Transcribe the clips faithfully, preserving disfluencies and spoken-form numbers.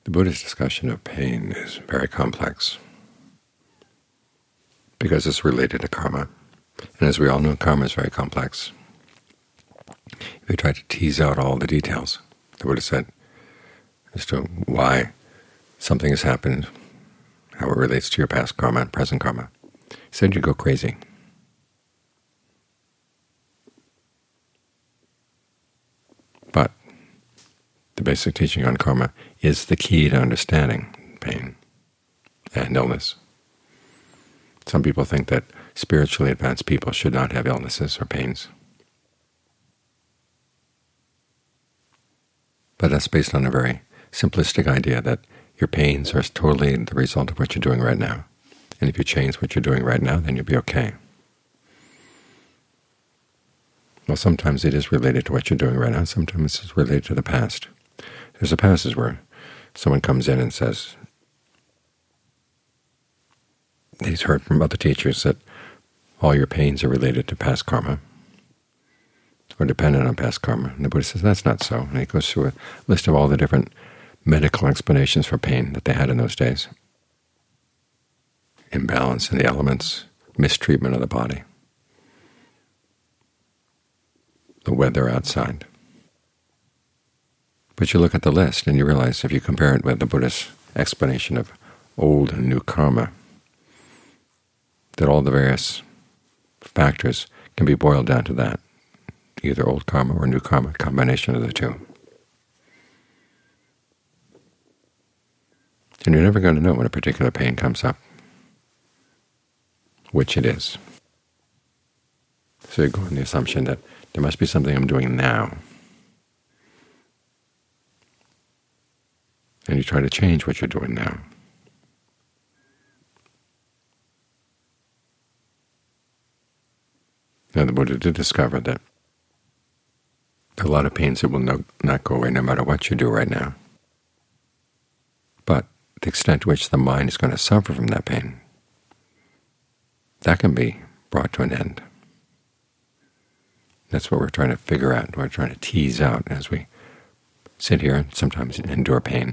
The Buddha's discussion of pain is very complex because it's related to karma. And as we all know, karma is very complex. If we try to tease out all the details, the Buddha said, as to why something has happened, how it relates to your past karma and present karma, he said you go crazy. But the basic teaching on karma is the key to understanding pain and illness. Some people think that spiritually advanced people should not have illnesses or pains. But that's based on a very simplistic idea that your pains are totally the result of what you're doing right now. And if you change what you're doing right now, then you'll be okay. Well, sometimes it is related to what you're doing right now, sometimes it's related to the past. There's a passage where someone comes in and says he's heard from other teachers that all your pains are related to past karma or dependent on past karma. And the Buddha says that's not so. And he goes through a list of all the different medical explanations for pain that they had in those days. Imbalance in the elements, mistreatment of the body, the weather outside. But you look at the list and you realize, if you compare it with the Buddhist explanation of old and new karma, that all the various factors can be boiled down to that, either old karma or new karma, combination of the two. And you're never going to know when a particular pain comes up, which it is. So you go on the assumption that there must be something I'm doing now. And you try to change what you're doing now. Now the Buddha did discover that there are a lot of pains that will no, not go away no matter what you do right now. But the extent to which the mind is going to suffer from that pain, that can be brought to an end. That's what we're trying to figure out, we're trying to tease out as we sit here and sometimes endure pain.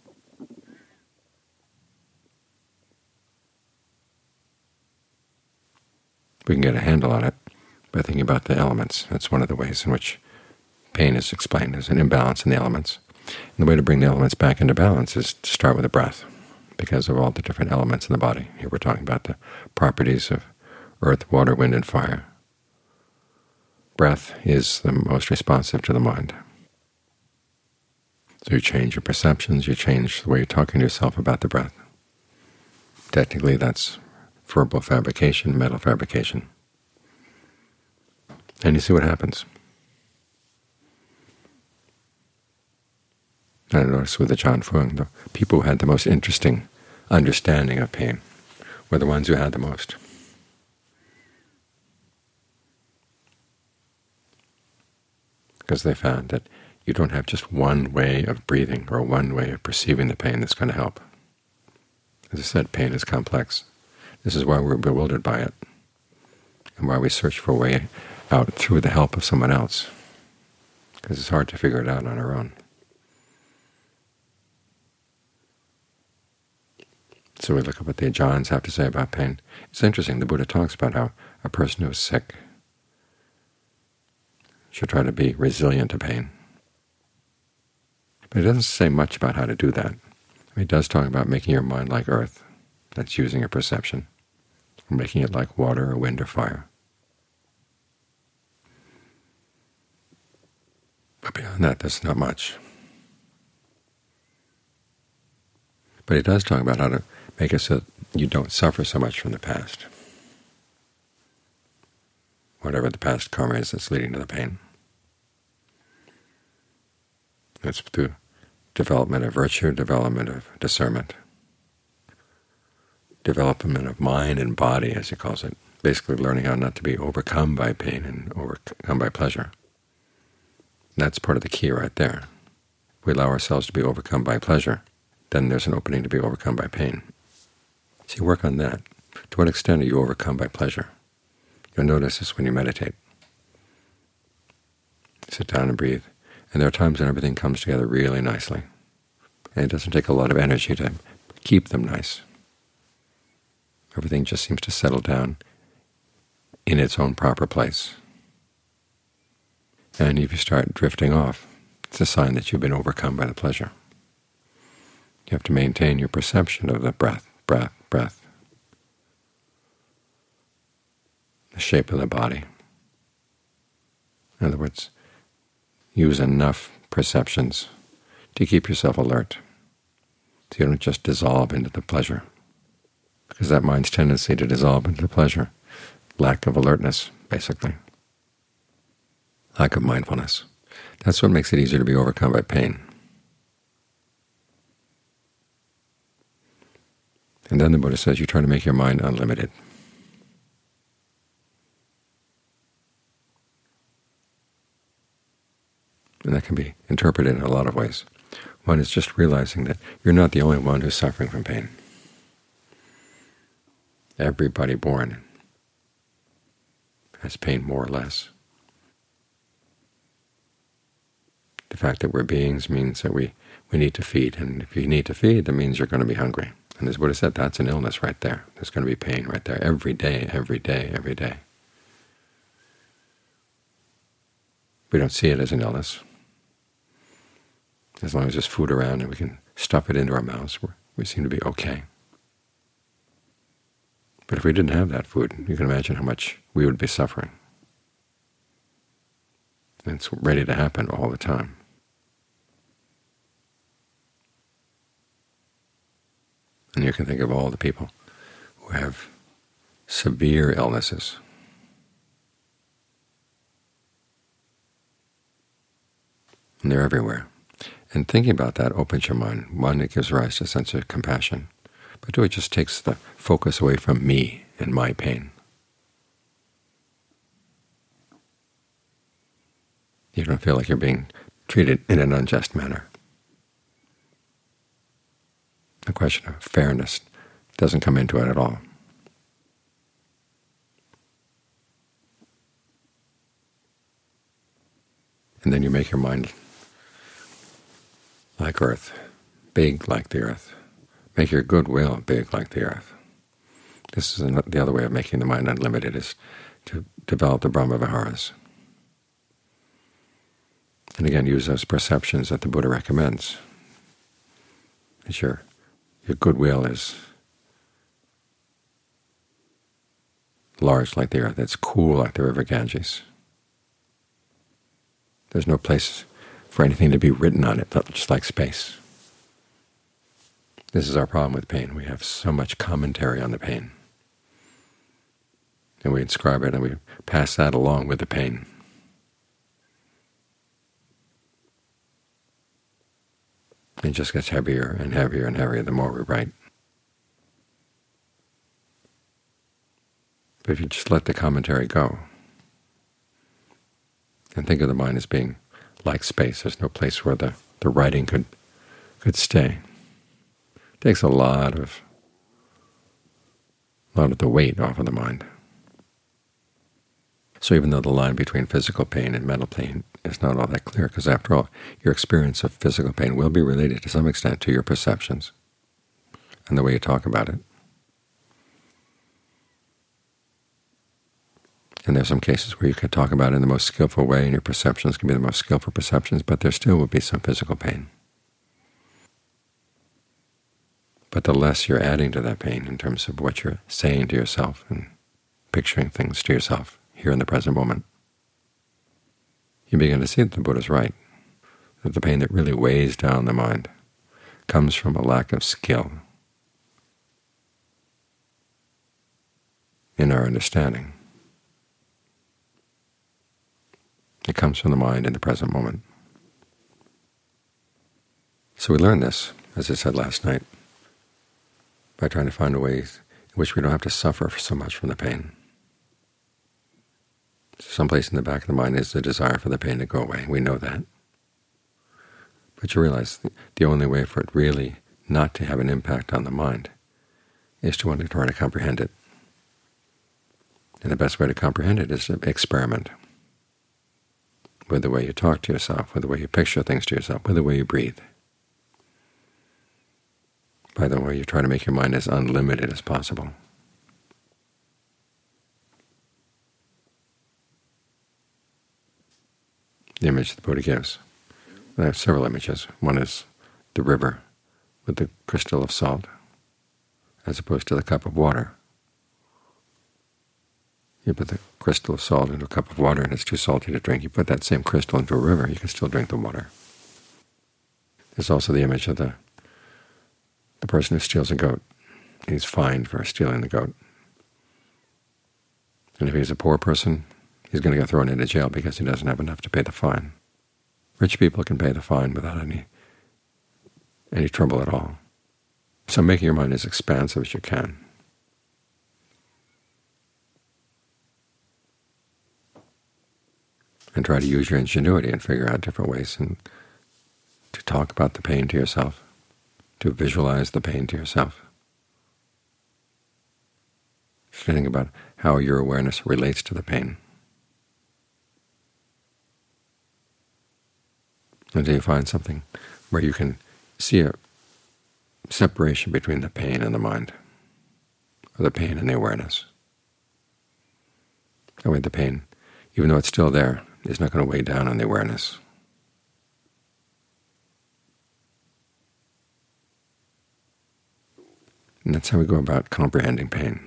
We can get a handle on it by thinking about the elements. That's one of the ways in which pain is explained, as an imbalance in the elements. And the way to bring the elements back into balance is to start with the breath, because of all the different elements in the body. Here we're talking about the properties of earth, water, wind, and fire. Breath is the most responsive to the mind. So you change your perceptions, you change the way you're talking to yourself about the breath. Technically that's verbal fabrication, mental fabrication. And you see what happens. I noticed with the Chan Fung, the people who had the most interesting understanding of pain were the ones who had the most. Because they found that you don't have just one way of breathing or one way of perceiving the pain that's going to help. As I said, pain is complex. This is why we're bewildered by it, and why we search for a way out through the help of someone else, because it's hard to figure it out on our own. So we look at what the Ajahns have to say about pain. It's interesting, the Buddha talks about how a person who is sick should try to be resilient to pain. But he doesn't say much about how to do that. He does talk about making your mind like earth. That's using your perception. Or making it like water or wind or fire. But beyond that, there's not much. But he does talk about how to make it so that you don't suffer so much from the past, whatever the past karma is that's leading to the pain. That's through development of virtue, development of discernment, development of mind and body, as he calls it, basically learning how not to be overcome by pain and overcome by pleasure. And that's part of the key right there. If we allow ourselves to be overcome by pleasure, then there's an opening to be overcome by pain. So you work on that. To what extent are you overcome by pleasure? You'll notice this when you meditate. Sit down and breathe. And there are times when everything comes together really nicely. And it doesn't take a lot of energy to keep them nice. Everything just seems to settle down in its own proper place. And if you start drifting off, it's a sign that you've been overcome by the pleasure. You have to maintain your perception of the breath, breath, breath, the shape of the body. In other words, use enough perceptions to keep yourself alert, so you don't just dissolve into the pleasure, because that mind's tendency to dissolve into the pleasure, lack of alertness, basically, lack of mindfulness. That's what makes it easier to be overcome by pain. And then the Buddha says you try to make your mind unlimited. And that can be interpreted in a lot of ways. One is just realizing that you're not the only one who's suffering from pain. Everybody born has pain, more or less. The fact that we're beings means that we, we need to feed, and if you need to feed, that means you're going to be hungry. And as Buddha said, that's an illness right there. There's going to be pain right there every day, every day, every day. We don't see it as an illness. As long as there's food around and we can stuff it into our mouths, we're, we seem to be okay. But if we didn't have that food, you can imagine how much we would be suffering. And it's ready to happen all the time. And you can think of all the people who have severe illnesses. And they're everywhere. And thinking about that opens your mind. One, it gives rise to a sense of compassion. But two, it just takes the focus away from me and my pain. You don't feel like you're being treated in an unjust manner. The question of fairness doesn't come into it at all. And then you make your mind like earth, big like the earth. Make your goodwill big like the earth. This is the other way of making the mind unlimited, is to develop the Brahma-viharas. And again, use those perceptions that the Buddha recommends. That your, your goodwill is large like the earth, it's cool like the river Ganges. There's no place for anything to be written on it, just like space. This is our problem with pain. We have so much commentary on the pain. And we inscribe it and we pass that along with the pain. It just gets heavier and heavier and heavier the more we write. But if you just let the commentary go, and think of the mind as being like space, there's no place where the, the writing could could stay. It takes a lot of a lot of the weight off of the mind. So even though the line between physical pain and mental pain is not all that clear, because after all, your experience of physical pain will be related to some extent to your perceptions and the way you talk about it. And there are some cases where you can talk about it in the most skillful way, and your perceptions can be the most skillful perceptions, but there still will be some physical pain. But the less you're adding to that pain in terms of what you're saying to yourself and picturing things to yourself here in the present moment, you begin to see that the Buddha's right, that the pain that really weighs down the mind comes from a lack of skill in our understanding. It comes from the mind in the present moment. So we learn this, as I said last night, by trying to find a way in which we don't have to suffer so much from the pain. Someplace in the back of the mind is the desire for the pain to go away. We know that. But you realize the only way for it really not to have an impact on the mind is to want to try to comprehend it. And the best way to comprehend it is to experiment with the way you talk to yourself, with the way you picture things to yourself, with the way you breathe. by the way you try to make your mind as unlimited as possible. The image the Buddha gives. I have several images. One is the river with the crystal of salt, as opposed to the cup of water. You put the crystal of salt into a cup of water and it's too salty to drink. You put that same crystal into a river, you can still drink the water. There's also the image of the, the person who steals a goat. He's fined for stealing the goat. And if he's a poor person, he's going to get thrown into jail because he doesn't have enough to pay the fine. Rich people can pay the fine without any any trouble at all. So making your mind as expansive as you can. And try to use your ingenuity and figure out different ways and to talk about the pain to yourself, to visualize the pain to yourself. To think about how your awareness relates to the pain. Until you find something where you can see a separation between the pain and the mind, or the pain and the awareness. That way the pain, even though it's still there, is not going to weigh down on the awareness. And that's how we go about comprehending pain.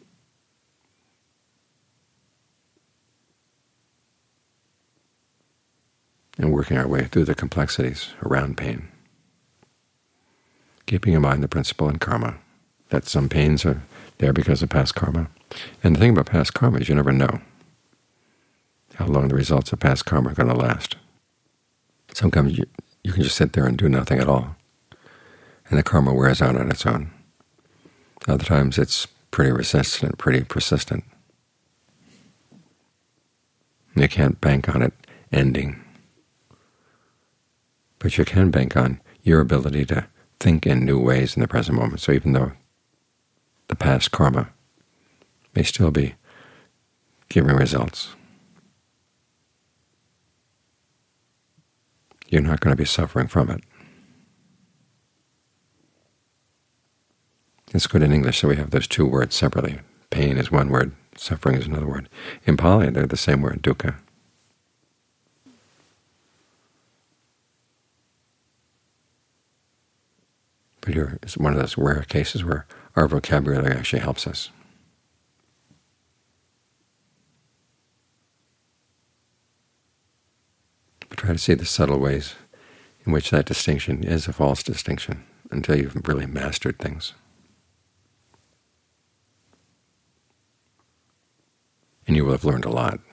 And working our way through the complexities around pain. Keeping in mind the principle in karma, that some pains are there because of past karma. And the thing about past karma is you never know how long the results of past karma are going to last. Sometimes you, you can just sit there and do nothing at all, and the karma wears out on its own. Other times it's pretty resistant, pretty persistent. You can't bank on it ending. But you can bank on your ability to think in new ways in the present moment. So even though the past karma may still be giving results, you're not going to be suffering from it. It's good in English that we have those two words separately. Pain is one word, suffering is another word. In Pali, they're the same word, dukkha. But here is one of those rare cases where our vocabulary actually helps us. But try to see the subtle ways in which that distinction is a false distinction until you've really mastered things. And you will have learned a lot.